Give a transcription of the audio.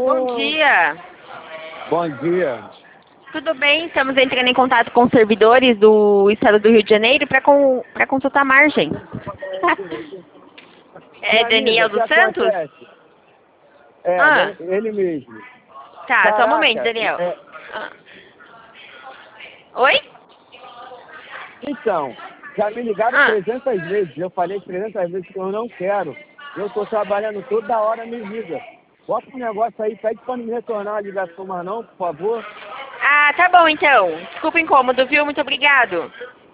Bom dia. Bom dia. Tudo bem? Estamos entrando em contato com os servidores do Estado do Rio de Janeiro para consultar a margem. É Minha Daniel amiga, o dos que Santos? acontece? É, Ah, ele mesmo. tá, só um Caraca, momento, Daniel. Ah. Oi? então, já me ligaram Ah, 300 vezes. Eu falei 300 vezes que eu não quero. Eu tô trabalhando toda hora, me liga. Bota um negócio aí, pede pra não me retornar a ligação, mas não, por favor. tá bom então. Desculpa o incômodo, viu? Muito obrigado.